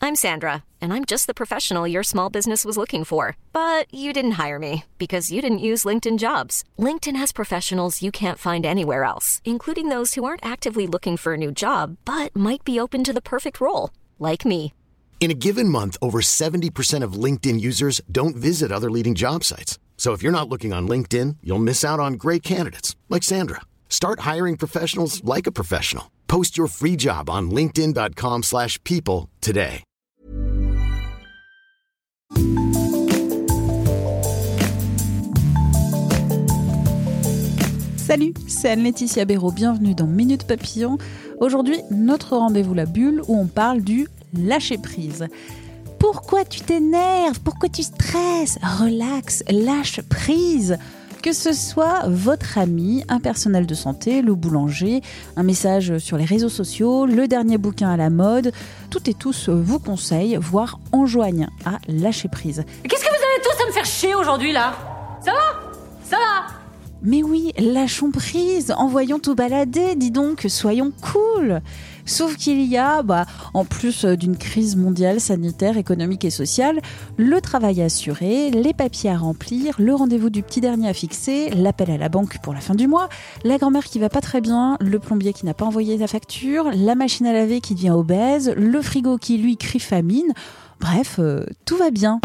I'm Sandra, and I'm just the professional your small business was looking for. But you didn't hire me because you didn't use LinkedIn Jobs. LinkedIn has professionals you can't find anywhere else, including those who aren't actively looking for a new job, but might be open to the perfect role, like me. In a given month, over 70% of LinkedIn users don't visit other leading job sites. So if you're not looking on LinkedIn, you'll miss out on great candidates like Sandra. Start hiring professionals like a professional. Post your free job on linkedin.com/people today. Salut, c'est Anne-Laetitia Béraud, bienvenue dans Minute Papillon. Aujourd'hui, notre rendez-vous la bulle où on parle du lâcher-prise. Pourquoi tu t'énerves ? Pourquoi tu stresses ? Relax, lâche prise. Que ce soit votre ami, un personnel de santé, le boulanger, un message sur les réseaux sociaux, le dernier bouquin à la mode, toutes et tous vous conseillent, voire enjoignent à lâcher prise. Qu'est-ce que vous avez tous à me faire chier aujourd'hui là ? Ça va ? Ça va ? Mais oui, lâchons prise, envoyons tout balader, dis donc, soyons cool. Sauf qu'il y a, en plus d'une crise mondiale, sanitaire, économique et sociale, le travail à assurer, les papiers à remplir, le rendez-vous du petit dernier à fixer, l'appel à la banque pour la fin du mois, la grand-mère qui va pas très bien, le plombier qui n'a pas envoyé sa facture, la machine à laver qui devient obèse, le frigo qui lui crie famine. Bref, tout va bien.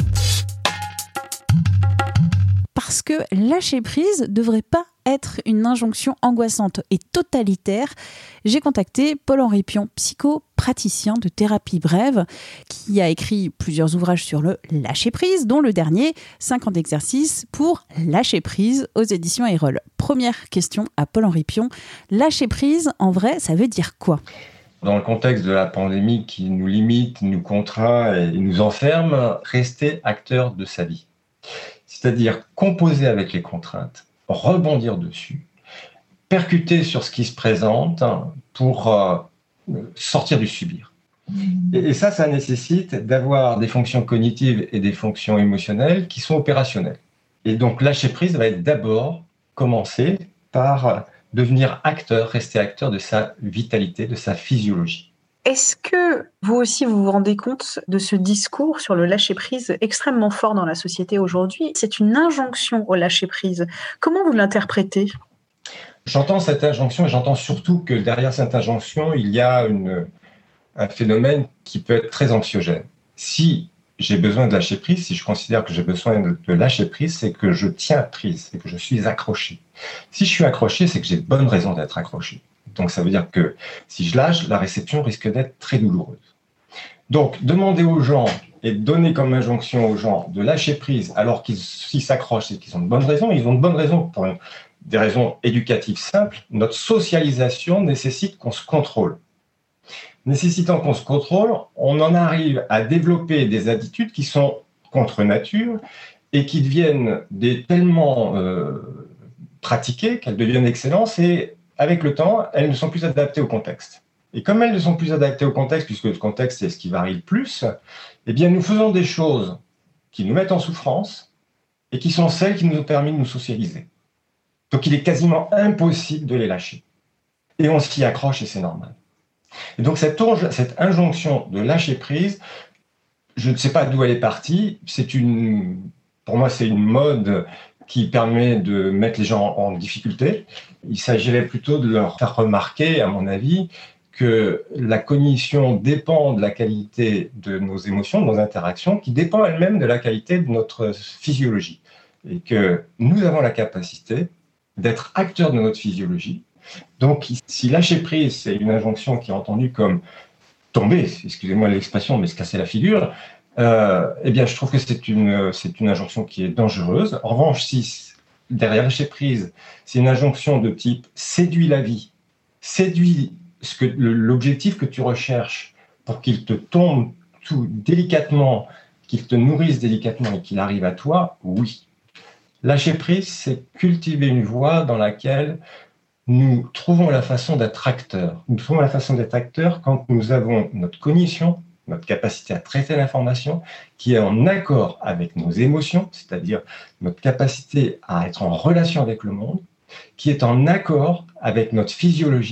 Parce que lâcher prise devrait pas être une injonction angoissante et totalitaire, j'ai contacté Paul-Henri Pion, psychopraticien de thérapie brève, qui a écrit plusieurs ouvrages sur le lâcher prise, dont le dernier, 5 ans d'exercice pour lâcher prise aux éditions Erol. Première question à Paul-Henri Pion, lâcher prise, en vrai, ça veut dire quoi ? Dans le contexte de la pandémie qui nous limite, nous contraint et nous enferme, rester acteur de sa vie. C'est-à-dire composer avec les contraintes, rebondir dessus, percuter sur ce qui se présente pour sortir du subir. Et ça nécessite d'avoir des fonctions cognitives et des fonctions émotionnelles qui sont opérationnelles. Et donc lâcher prise va être d'abord commencer par devenir acteur, rester acteur de sa vitalité, de sa physiologie. Est-ce que vous aussi vous vous rendez compte de ce discours sur le lâcher-prise extrêmement fort dans la société aujourd'hui ? C'est une injonction au lâcher-prise. Comment vous l'interprétez ? J'entends cette injonction et j'entends surtout que derrière cette injonction, il y a un phénomène qui peut être très anxiogène. Si j'ai besoin de lâcher prise, si je considère que j'ai besoin de lâcher prise, c'est que je tiens prise, c'est que je suis accroché. Si je suis accroché, c'est que j'ai de bonnes raisons d'être accroché. Donc ça veut dire que si je lâche, la réception risque d'être très douloureuse. Donc demander aux gens et donner comme injonction aux gens de lâcher prise alors s'ils s'accrochent, c'est qu'ils ont de bonnes raisons. Ils ont de bonnes raisons pour des raisons éducatives simples. Notre socialisation nécessite qu'on se contrôle. Nécessitant qu'on se contrôle, on en arrive à développer des attitudes qui sont contre nature et qui deviennent tellement pratiquées qu'elles deviennent excellentes et avec le temps, elles ne sont plus adaptées au contexte. Et comme elles ne sont plus adaptées au contexte, puisque le contexte c'est ce qui varie le plus, eh bien nous faisons des choses qui nous mettent en souffrance et qui sont celles qui nous ont permis de nous socialiser. Donc il est quasiment impossible de les lâcher. Et on s'y accroche et c'est normal. Et donc cette injonction de lâcher prise, je ne sais pas d'où elle est partie, pour moi c'est une mode qui permet de mettre les gens en difficulté. Il s'agirait plutôt de leur faire remarquer, à mon avis, que la cognition dépend de la qualité de nos émotions, de nos interactions, qui dépend elle-même de la qualité de notre physiologie. Et que nous avons la capacité d'être acteurs de notre physiologie. Donc, si lâcher prise, c'est une injonction qui est entendue comme tomber, excusez-moi l'expression, mais se casser la figure, eh bien, je trouve que c'est une injonction qui est dangereuse. En revanche, si derrière lâcher prise, c'est une injonction de type séduis la vie, séduis l'objectif que tu recherches pour qu'il te tombe tout délicatement, qu'il te nourrisse délicatement et qu'il arrive à toi, oui. Lâcher prise, c'est cultiver une voie dans laquelle nous trouvons la façon d'être acteurs. Nous trouvons la façon d'être acteurs quand nous avons notre cognition, notre capacité à traiter l'information, qui est en accord avec nos émotions, c'est-à-dire notre capacité à être en relation avec le monde, qui est en accord avec notre physiologie,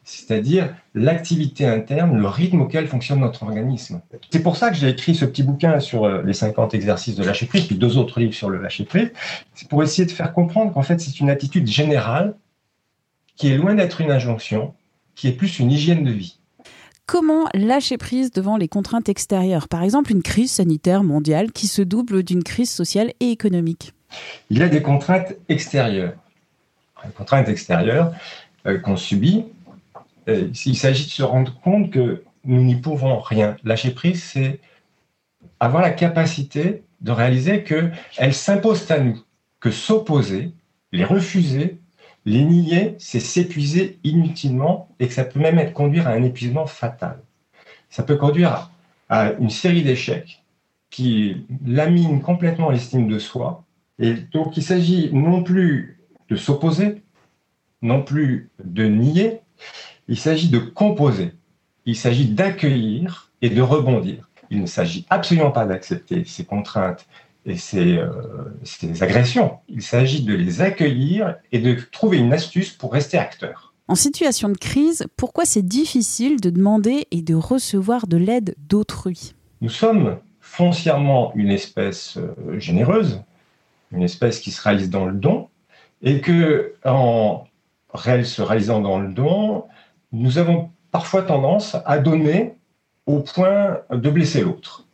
c'est-à-dire l'activité interne, le rythme auquel fonctionne notre organisme. C'est pour ça que j'ai écrit ce petit bouquin sur les 50 exercices de lâcher prise, puis 2 autres livres sur le lâcher prise. C'est pour essayer de faire comprendre qu'en fait, c'est une attitude générale qui est loin d'être une injonction, qui est plus une hygiène de vie. Comment lâcher prise devant les contraintes extérieures ? Par exemple, une crise sanitaire mondiale qui se double d'une crise sociale et économique. Il y a des contraintes extérieures. Les contraintes extérieures qu'on subit, il s'agit de se rendre compte que nous n'y pouvons rien. Lâcher prise, c'est avoir la capacité de réaliser qu'elles s'imposent à nous, que s'opposer, les refuser, les nier, c'est s'épuiser inutilement et que ça peut même conduire à un épuisement fatal. Ça peut conduire à une série d'échecs qui laminent complètement l'estime de soi. Et donc, il s'agit non plus de s'opposer, non plus de nier, il s'agit de composer, il s'agit d'accueillir et de rebondir. Il ne s'agit absolument pas d'accepter ces contraintes et ces agressions. Il s'agit de les accueillir et de trouver une astuce pour rester acteur. En situation de crise, pourquoi c'est difficile de demander et de recevoir de l'aide d'autrui ? Nous sommes foncièrement une espèce généreuse, une espèce qui se réalise dans le don, et que en se réalisant dans le don, nous avons parfois tendance à donner au point de blesser l'autre.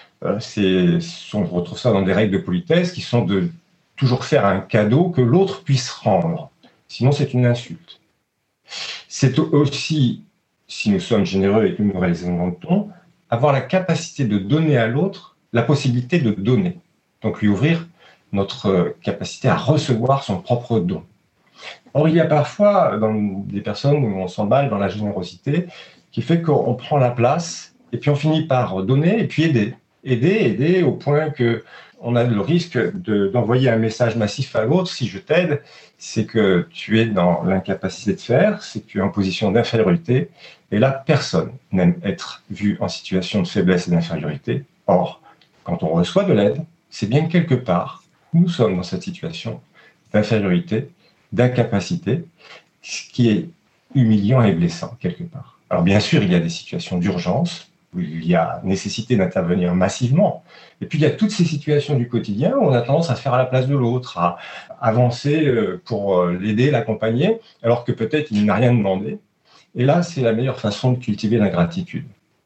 On retrouve ça dans des règles de politesse qui sont de toujours faire un cadeau que l'autre puisse rendre. Sinon, c'est une insulte. C'est aussi, si nous sommes généreux et que nous réalisons dans le don, avoir la capacité de donner à l'autre la possibilité de donner. Donc lui ouvrir notre capacité à recevoir son propre don. Or, il y a parfois dans des personnes où on s'emballe dans la générosité qui fait qu'on prend la place et puis on finit par donner et puis aider. Aider au point qu'on a le risque d'envoyer un message massif à l'autre. Si je t'aide, c'est que tu es dans l'incapacité de faire, c'est que tu es en position d'infériorité. Et là, personne n'aime être vu en situation de faiblesse et d'infériorité. Or, quand on reçoit de l'aide, c'est bien que quelque part, nous sommes dans cette situation d'infériorité, d'incapacité, ce qui est humiliant et blessant quelque part. Alors bien sûr, il y a des situations d'urgence, où il y a nécessité d'intervenir massivement. Et puis il y a toutes ces situations du quotidien où on a tendance à se faire à la place de l'autre, à avancer pour l'aider, l'accompagner, alors que peut-être il n'a rien demandé. Et là, c'est la meilleure façon de cultiver l'ingratitude.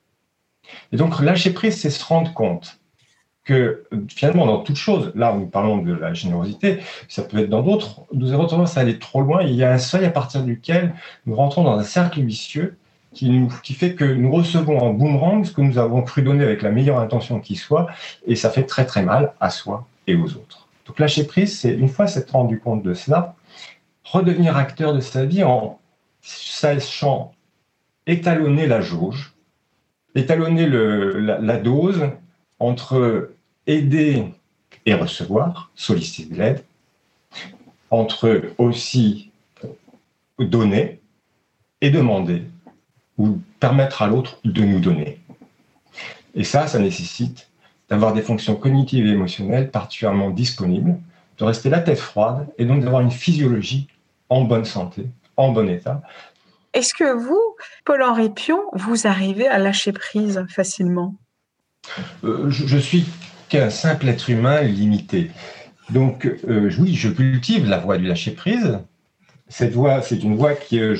Et donc lâcher prise, c'est se rendre compte que finalement, dans toute chose, là où nous parlons de la générosité, ça peut être dans d'autres, nous avons tendance à aller trop loin. Il y a un seuil à partir duquel nous rentrons dans un cercle vicieux qui fait que nous recevons en boomerang ce que nous avons cru donner avec la meilleure intention qui soit, et ça fait très très mal à soi et aux autres. Donc lâcher prise, c'est une fois s'être rendu compte de cela, redevenir acteur de sa vie en sachant étalonner la jauge, étalonner la dose entre aider et recevoir, solliciter de l'aide, entre aussi donner et demander, ou permettre à l'autre de nous donner. Et ça nécessite d'avoir des fonctions cognitives et émotionnelles particulièrement disponibles, de rester la tête froide et donc d'avoir une physiologie en bonne santé, en bon état. Est-ce que vous, Paul-Henri Pion, vous arrivez à lâcher prise facilement ? Je suis qu'un simple être humain limité. Donc oui, je cultive la voie du lâcher-prise. Cette voie, c'est une voie que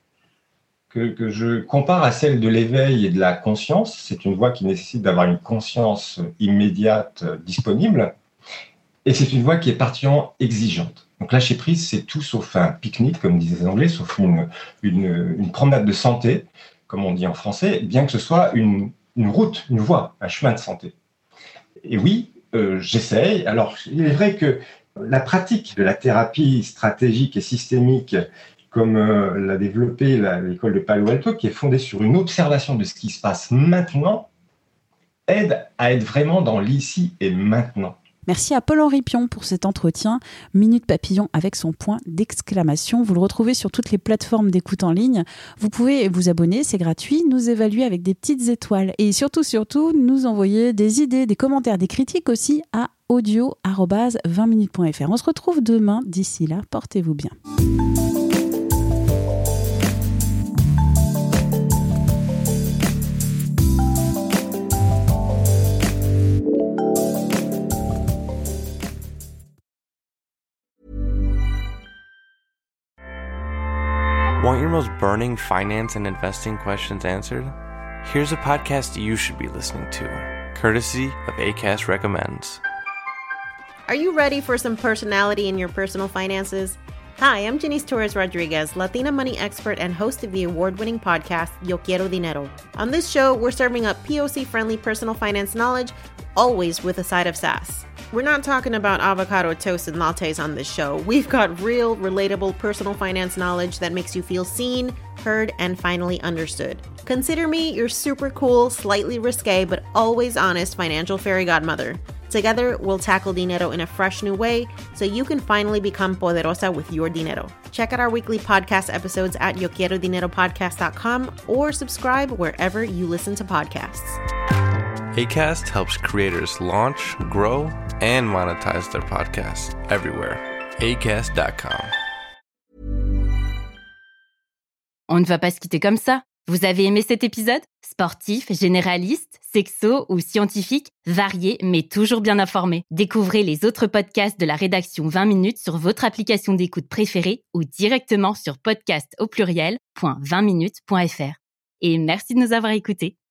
je compare à celle de l'éveil et de la conscience. C'est une voie qui nécessite d'avoir une conscience immédiate, disponible. Et c'est une voie qui est particulièrement exigeante. Donc lâcher prise, c'est tout sauf un pique-nique, comme disaient les Anglais, sauf une promenade de santé, comme on dit en français, bien que ce soit une route, une voie, un chemin de santé. Et oui, j'essaye. Alors, il est vrai que la pratique de la thérapie stratégique et systémique, comme l'a développé l'école de Palo Alto, qui est fondée sur une observation de ce qui se passe maintenant, aide à être vraiment dans l'ici et maintenant. Merci à Paul-Henri Pion pour cet entretien. Minute Papillon avec son point d'exclamation. Vous le retrouvez sur toutes les plateformes d'écoute en ligne. Vous pouvez vous abonner, c'est gratuit, nous évaluer avec des petites étoiles et surtout, nous envoyer des idées, des commentaires, des critiques aussi à audio@20minutes.fr. On se retrouve demain. D'ici là, portez-vous bien. Want your most burning finance and investing questions answered? Here's a podcast you should be listening to, courtesy of Acast Recommends. Are you ready for some personality in your personal finances? Hi, I'm Janice Torres Rodriguez, Latina money expert and host of the award-winning podcast, Yo Quiero Dinero. On this show, we're serving up POC-friendly personal finance knowledge, always with a side of sass. We're not talking about avocado toast and lattes on this show. We've got real, relatable personal finance knowledge that makes you feel seen, heard, and finally understood. Consider me your super cool, slightly risque, but always honest financial fairy godmother. Together, we'll tackle dinero in a fresh new way so you can finally become poderosa with your dinero. Check out our weekly podcast episodes at yoquierodineropodcast.com or subscribe wherever you listen to podcasts. Acast helps creators launch, grow, and monetize their podcasts everywhere. Acast.com. On ne va pas se quitter comme ça. Vous avez aimé cet épisode? Sportif, généraliste, sexo ou scientifique, varié mais toujours bien informé. Découvrez les autres podcasts de la rédaction 20 minutes sur votre application d'écoute préférée ou directement sur podcast.20minutes.fr. Et merci de nous avoir écoutés.